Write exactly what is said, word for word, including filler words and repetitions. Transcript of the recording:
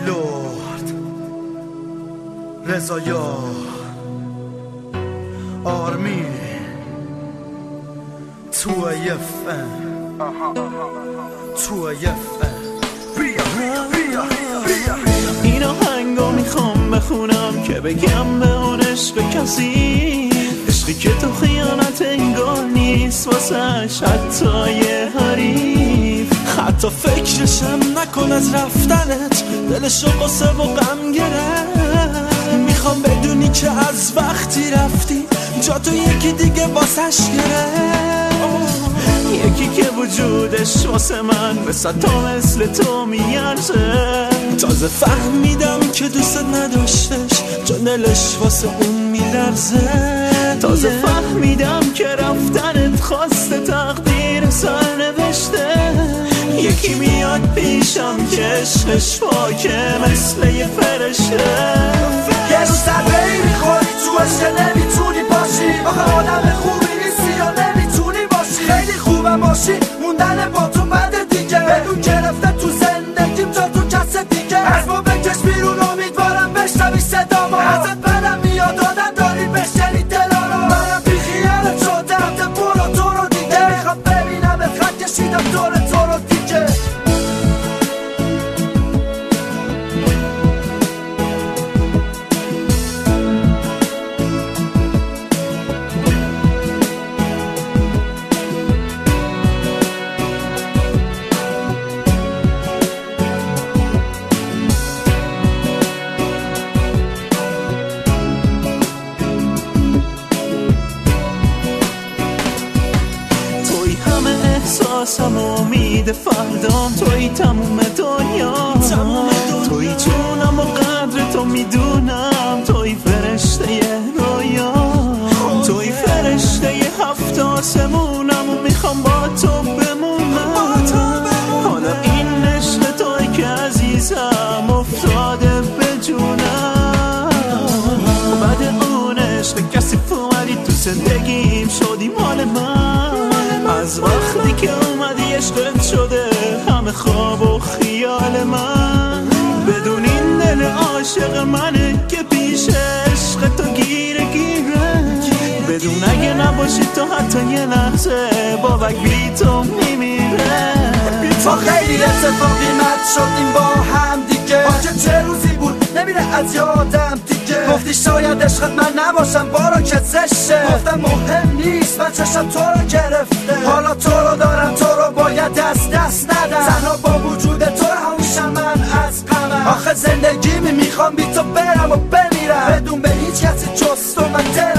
لورد رضایا آرمین تو یفن تو یفن این آهنگو میخوام بخونم که بگم به اون عشق کسی، عشقی که تو خیانت انگار نیست واسش حتی یه حریف. حتی فکرشم نکن از رفتنت، دلشو قصه و غم گرفت. میخوام بدونی که از وقتی رفتی جا تو یکی دیگه واسش گرفت، یکی که وجودش واسه من مثل تا مثل تو میارزه. تازه فهمیدم که دوست نداشتش چون دلش واسه اون میلرزه. تازه فهمیدم که رفتنت خواسته تقدیر سر نوشته. یکی میاد پیشم که عشقش پاکه مثل یه فرشته. یه روز ضربه‌ای میخوری تو عشق نمیتونی باشی، آخه آدم خوبی نیستی یا نمیتونی باشی. خیلی خوبه باشی موندن با تو بعد دیگه، بدون گرفته تو زندگیم جا تو کس دیگه. از ما بکش بیرون امیدوارم بشنوی صدامو، ازت بدم میاد آدم داری بشنی دلارو. منم بی خیالت شدم ده برو تو رو دیگه، میخواد ببینم ات خط کشیدم دور تو رو دیگه. احساسم و امید فردام، توی تموم دنیا، توی جونم و قدر تو میدونم. توی فرشته رویا، توی فرشته هفت آسمونم و میخوام با تو بمونم. حالا این عشق توی که عزیزم افتاده به جونم. بعد اون عشق کسی اومدی تو زندگیم شدی مال من. از وقتی که اومدی عشقت شده همه خواب و خیال من. بدون این دل عاشق منه که پیش عشق تو گیره گیره. بدون اگه نباشی تو حتی یه لحظه بابک بی تو میمیره. ما خیلی اتفاقی مد شدیم با هم دیگه، آخه چه روزی بود نمیره از یادم دیگه. گفتی شاید عشقت من نباشم بارا که زشه، گفتم مهم نیست من چشم تو رو گرفته. حالا تو رو دارم تو رو باید دست دست ندم، تنها با وجود تو رهایشم من از غمم. آخه زندگی می میخوام بی تو برم و بمیرم، بدون به هیچ کسی جز تو من دل